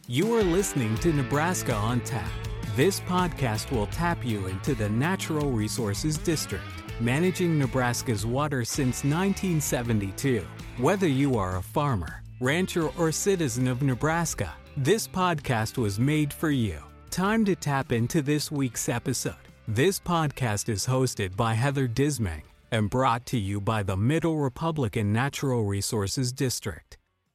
You are listening to Nebraska on Tap. This podcast will tap you into the Natural Resources District, managing Nebraska's water since 1972. Whether you are a farmer, rancher, or citizen of Nebraska, this podcast was made for you. Time to tap into this week's episode. This podcast is hosted by Heather Dismang and brought to you by the Middle Republican Natural Resources District.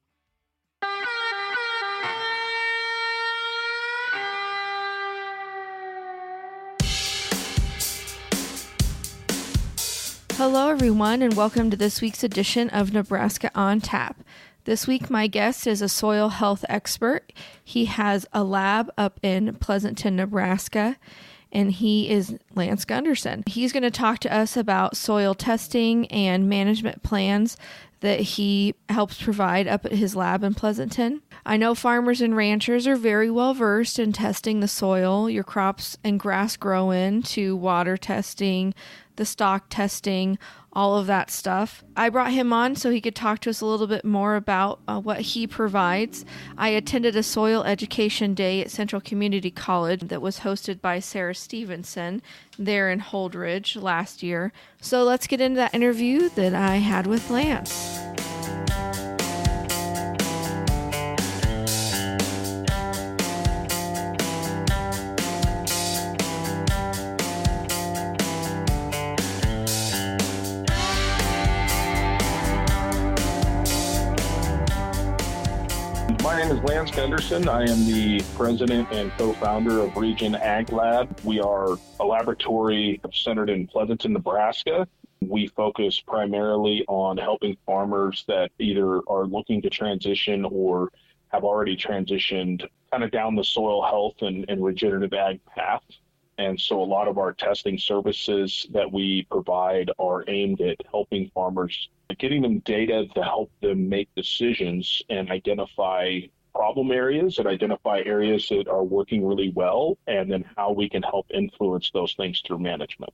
Hello, everyone, and welcome to this week's edition of Nebraska on Tap. This week, my guest is a soil health expert. He has a lab up in Pleasanton, Nebraska, and he is Lance Gunderson. He's going to talk to us about soil testing and management plans that he helps provide up at his lab in Pleasanton. I know farmers and ranchers are very well versed in testing the soil your crops and grass grow in, to water testing, the stock testing, all of that stuff. I brought him on so he could talk to us a little bit more about what he provides. I attended a soil education day at Central Community College that was hosted by Sarah Stevenson there in Holdridge last year. So let's get into that interview that I had with Lance. My name is Lance Gunderson. I am the president and co-founder of Region Ag Lab. We are a laboratory centered in Pleasanton, Nebraska. We focus primarily on helping farmers that either are looking to transition or have already transitioned kind of down the soil health and regenerative ag path. And so a lot of our testing services that we provide are aimed at helping farmers, getting them data to help them make decisions and identify problem areas and identify areas that are working really well, and then how we can help influence those things through management.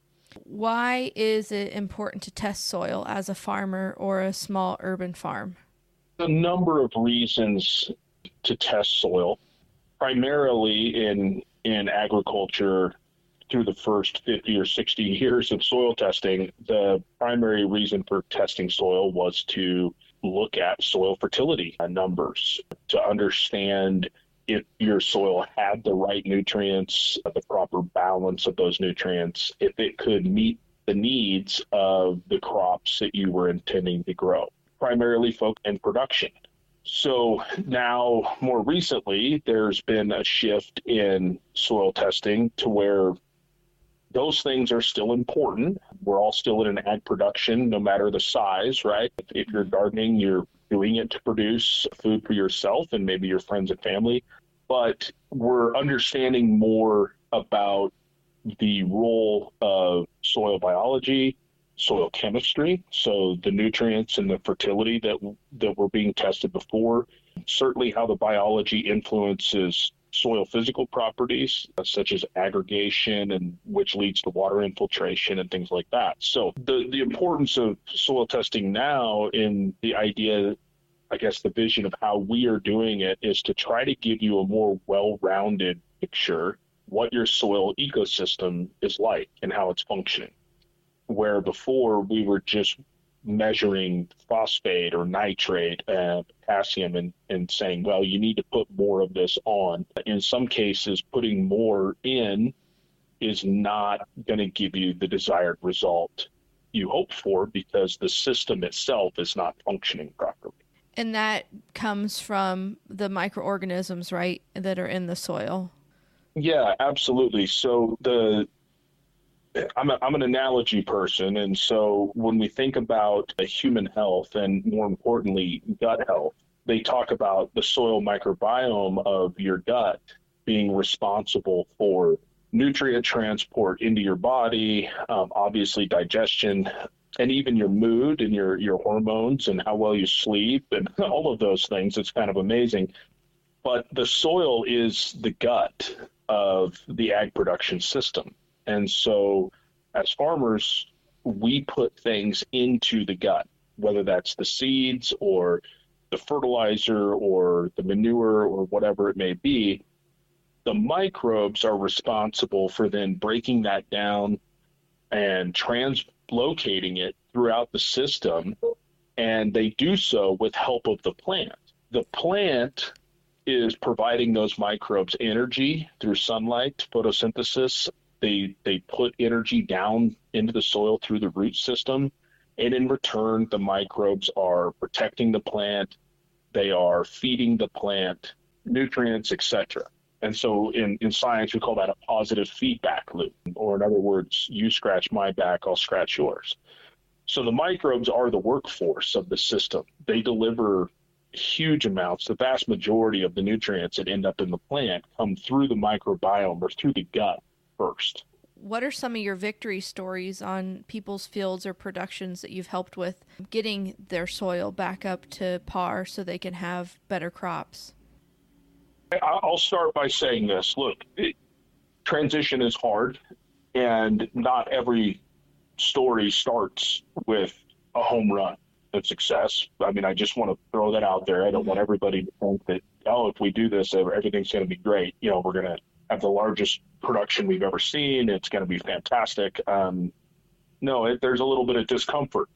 Why is it important to test soil as a farmer or a small urban farm? A number of reasons to test soil, primarily in agriculture. Through the first 50 or 60 years of soil testing, the primary reason for testing soil was to look at soil fertility numbers, to understand if your soil had the right nutrients, the proper balance of those nutrients, if it could meet the needs of the crops that you were intending to grow, primarily focused in production. So now, more recently, there's been a shift in soil testing to where those things are still important. We're all still in an ag production, no matter the size, right? If you're gardening, you're doing it to produce food for yourself and maybe your friends and family. But we're understanding more about the role of soil biology, soil chemistry, so the nutrients and the fertility that were being tested before, certainly how the biology influences soil physical properties, such as aggregation, and which leads to water infiltration and things like that. So the importance of soil testing now, in the idea, I guess the vision of how we are doing it, is to try to give you a more well-rounded picture what your soil ecosystem is like and how it's functioning. Where before we were just measuring phosphate or nitrate and potassium and saying, well, you need to put more of this on. In some cases, putting more in is not going to give you the desired result you hope for, because the system itself is not functioning properly. And that comes from the microorganisms, right, that are in the soil? Yeah, absolutely. So I'm an analogy person, and so when we think about human health and, more importantly, gut health, they talk about the soil microbiome of your gut being responsible for nutrient transport into your body, obviously digestion, and even your mood and your hormones and how well you sleep and all of those things. It's kind of amazing. But the soil is the gut of the ag production system. And so as farmers, we put things into the gut, whether that's the seeds or the fertilizer or the manure or whatever it may be, the microbes are responsible for then breaking that down and translocating it throughout the system, and they do so with help of the plant. The plant is providing those microbes energy through sunlight, photosynthesis. They put energy down into the soil through the root system, and in return, the microbes are protecting the plant. They are feeding the plant nutrients, etc. And so in science, we call that a positive feedback loop, or in other words, you scratch my back, I'll scratch yours. So the microbes are the workforce of the system. They deliver huge amounts. The vast majority of the nutrients that end up in the plant come through the microbiome or through the gut first. What are some of your victory stories on people's fields or productions that you've helped with getting their soil back up to par so they can have better crops? I'll start by saying this. Look, transition is hard, and not every story starts with a home run of success. I mean, I just want to throw that out there. I don't want everybody to think that, oh, if we do this, everything's going to be great. You know, we're going to have the largest production we've ever seen. It's going to be fantastic. No, there's a little bit of discomfort.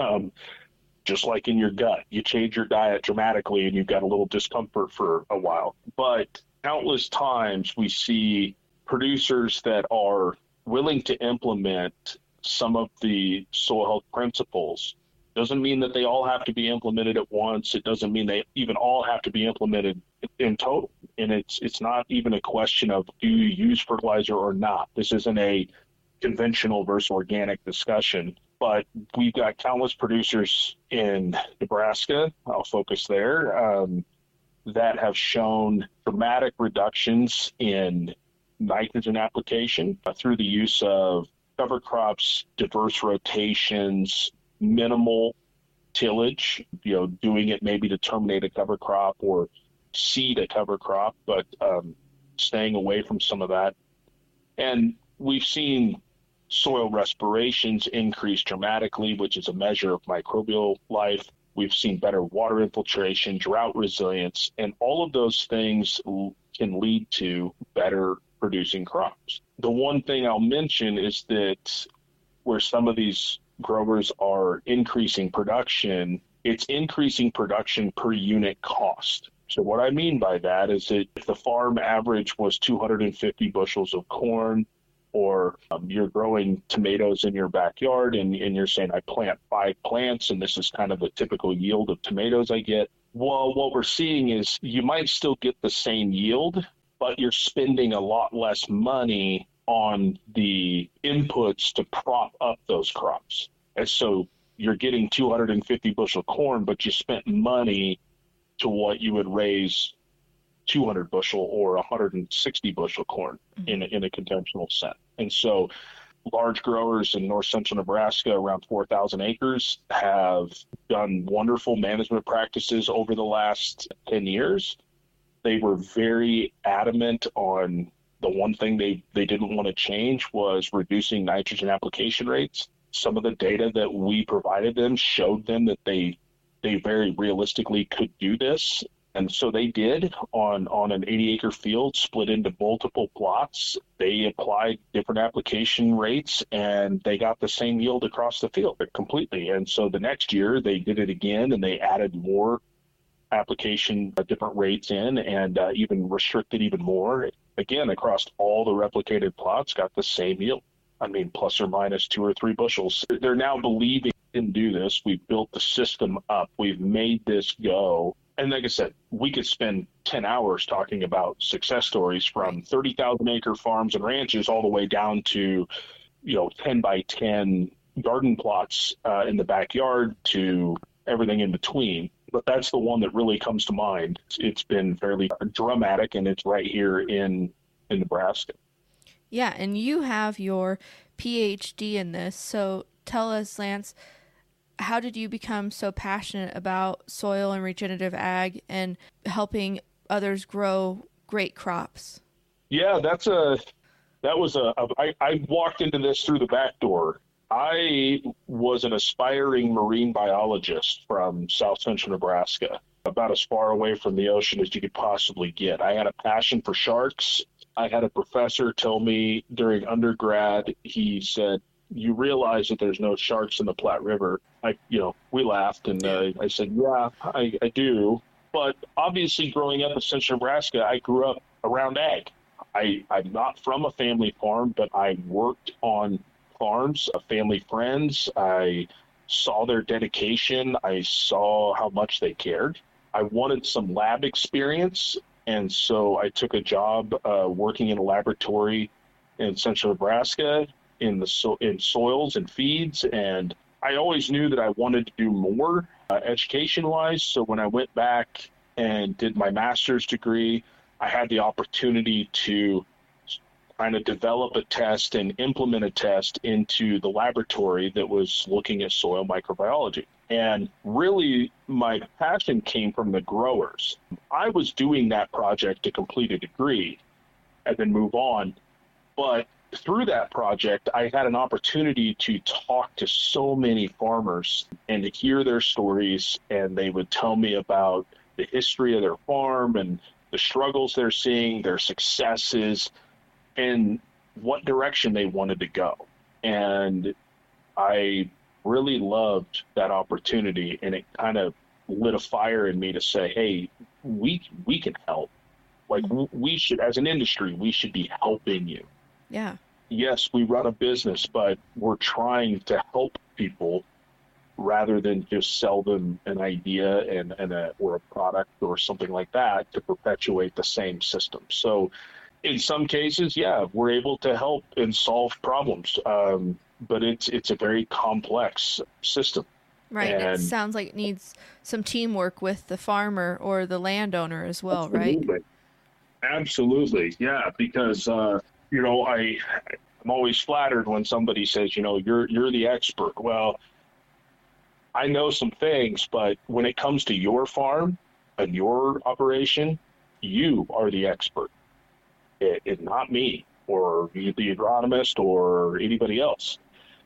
Just like in your gut, you change your diet dramatically and you've got a little discomfort for a while. But countless times we see producers that are willing to implement some of the soil health principles. Doesn't mean that they all have to be implemented at once. It doesn't mean they even all have to be implemented in total. And it's not even a question of do you use fertilizer or not. This isn't a conventional versus organic discussion. But we've got countless producers in Nebraska, I'll focus there, that have shown dramatic reductions in nitrogen application through the use of cover crops, diverse rotations, minimal tillage, doing it maybe to terminate a cover crop or seed a cover crop, but staying away from some of that. And we've seen soil respirations increase dramatically, which is a measure of microbial life. We've seen better water infiltration, drought resilience, and all of those things can lead to better producing crops. The one thing I'll mention is that where some of these growers are increasing production, it's increasing production per unit cost. So what I mean by that is that if the farm average was 250 bushels of corn, or you're growing tomatoes in your backyard and you're saying, I plant 5 plants and this is kind of the typical yield of tomatoes I get. Well, what we're seeing is you might still get the same yield, but you're spending a lot less money on the inputs to prop up those crops. And so you're getting 250 bushel corn, but you spent money to what you would raise 200 bushel or 160 bushel corn in a conventional sense. And so large growers in north central Nebraska, around 4,000 acres, have done wonderful management practices over the last 10 years. They were very adamant on the one thing they didn't want to change was reducing nitrogen application rates. Some of the data that we provided them showed them that they very realistically could do this. And so they did on an 80-acre field, split into multiple plots. They applied different application rates, and they got the same yield across the field completely. And so the next year, they did it again, and they added more application different rates in and even restricted even more. Again, across all the replicated plots, got the same yield. I mean, plus or minus 2 or 3 bushels. They're now believing they can do this. We've built the system up. We've made this go. And like I said, we could spend 10 hours talking about success stories from 30,000 acre farms and ranches all the way down to, 10 by 10 garden plots in the backyard to everything in between. But that's the one that really comes to mind. It's been fairly dramatic, and it's right here in Nebraska. Yeah, and you have your PhD in this. So tell us, Lance, how did you become so passionate about soil and regenerative ag and helping others grow great crops? Yeah, I walked into this through the back door. I was an aspiring marine biologist from south central Nebraska. about as far away from the ocean as you could possibly get. I had a passion for sharks. I had a professor tell me during undergrad, he said, "You realize that there's no sharks in the Platte River?" We laughed, and I said, "Yeah, I do." But obviously, growing up in central Nebraska, I grew up around ag. I'm not from a family farm, but I worked on farms, family friends. I saw their dedication. I saw how much they cared. I wanted some lab experience, and so I took a job working in a laboratory in central Nebraska in soils and feeds, and I always knew that I wanted to do more education-wise. So when I went back and did my master's degree, I had the opportunity to kind of develop a test and implement a test into the laboratory that was looking at soil microbiology. And really, my passion came from the growers. I was doing that project to complete a degree and then move on. But through that project, I had an opportunity to talk to so many farmers and to hear their stories. And they would tell me about the history of their farm and the struggles they're seeing, their successes, and what direction they wanted to go. And I really loved that opportunity, and it kind of lit a fire in me to say, hey, we can help. Like, we should, as an industry, we should be helping you. Yeah. Yes, we run a business, but we're trying to help people rather than just sell them an idea or a product or something like that to perpetuate the same system. So in some cases, yeah, we're able to help and solve problems, but it's a very complex system. Right. And it sounds like it needs some teamwork with the farmer or the landowner as well, absolutely. Right? Absolutely. Yeah, because, I'm always flattered when somebody says, you're the expert. Well, I know some things, but when it comes to your farm and your operation, you are the expert. It's not me or the agronomist or anybody else.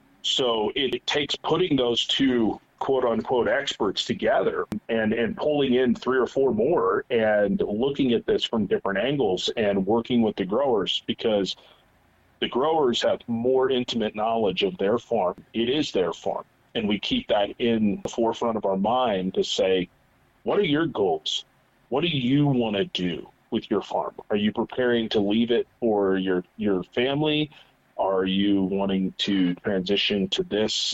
So it takes putting those two quote unquote experts together and pulling in 3 or 4 more and looking at this from different angles and working with the growers, because the growers have more intimate knowledge of their farm. It is their farm. And we keep that in the forefront of our mind to say, what are your goals? What do you want to do with your farm? Are you preparing to leave it for your family? Are you wanting to transition to this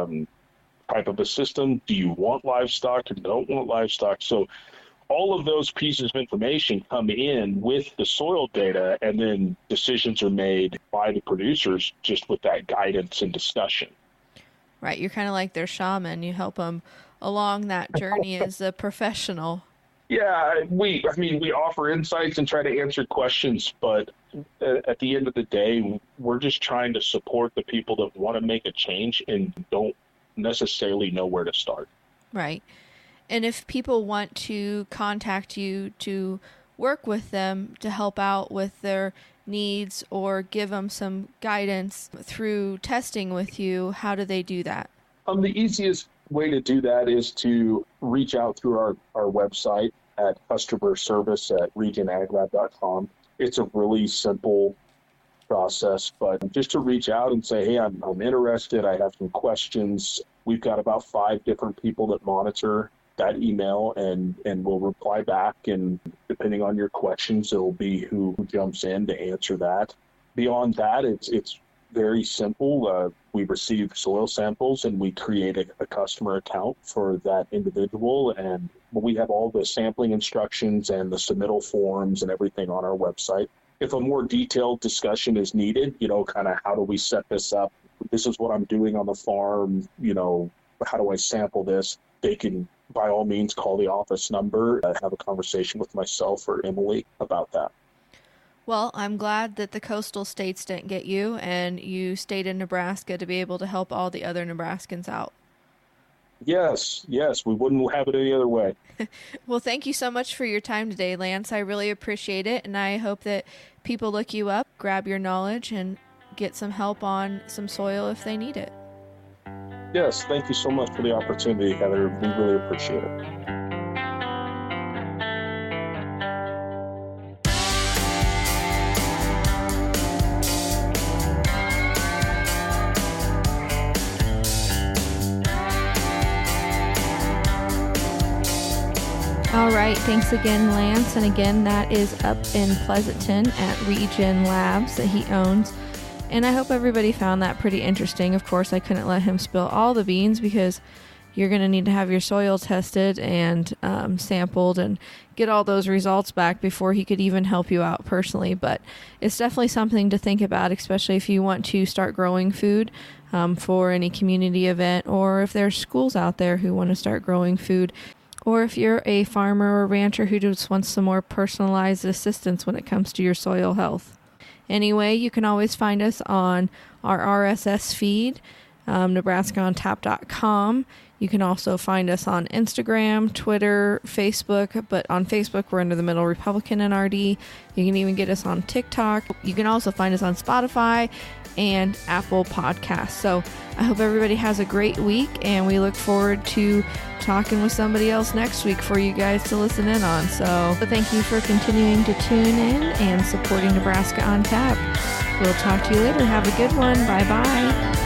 type of a system? Do you want livestock or don't want livestock? So all of those pieces of information come in with the soil data, and then decisions are made by the producers just with that guidance and discussion. Right. You're kind of like their shaman. You help them along that journey as a professional. Yeah, we offer insights and try to answer questions, but at the end of the day, we're just trying to support the people that want to make a change and don't necessarily know where to start. Right. And if people want to contact you to work with them to help out with their needs or give them some guidance through testing with you, how do they do that? The easiest way to do that is to reach out through our website at customer service at regionaglab.com. It's a really simple process, but just to reach out and say, hey, I'm interested, I have some questions. We've got about 5 different people that monitor that email and we'll reply back, and depending on your questions, it'll be who jumps in to answer that. Beyond that, it's very simple. We receive soil samples and we create a customer account for that individual, and we have all the sampling instructions and the submittal forms and everything on our website. If a more detailed discussion is needed, kind of how do we set this up? This is what I'm doing on the farm, how do I sample this? They can, by all means, call the office number, have a conversation with myself or Emily about that. Well, I'm glad that the coastal states didn't get you and you stayed in Nebraska to be able to help all the other Nebraskans out. Yes, we wouldn't have it any other way. Well, thank you so much for your time today, Lance. I really appreciate it, and I hope that people look you up, grab your knowledge, and get some help on some soil if they need it. Yes, thank you so much for the opportunity, Heather. We really appreciate it. right. Thanks again, Lance. And again, that is up in Pleasanton at Regen Labs that he owns. And I hope everybody found that pretty interesting. Of course, I couldn't let him spill all the beans because you're going to need to have your soil tested and sampled and get all those results back before he could even help you out personally. But it's definitely something to think about, especially if you want to start growing food for any community event, or if there's schools out there who want to start growing food, or if you're a farmer or rancher who just wants some more personalized assistance when it comes to your soil health. Anyway, you can always find us on our RSS feed, NebraskaOnTap.com. You can also find us on Instagram, Twitter, Facebook, but on Facebook we're under the Middle Republican NRD. You can even get us on TikTok. You can also find us on Spotify and Apple Podcasts. So I hope everybody has a great week, and we look forward to talking with somebody else next week for you guys to listen in on. So thank you for continuing to tune in and supporting Nebraska on Tap. We'll talk to you later. Have a good one. Bye-bye.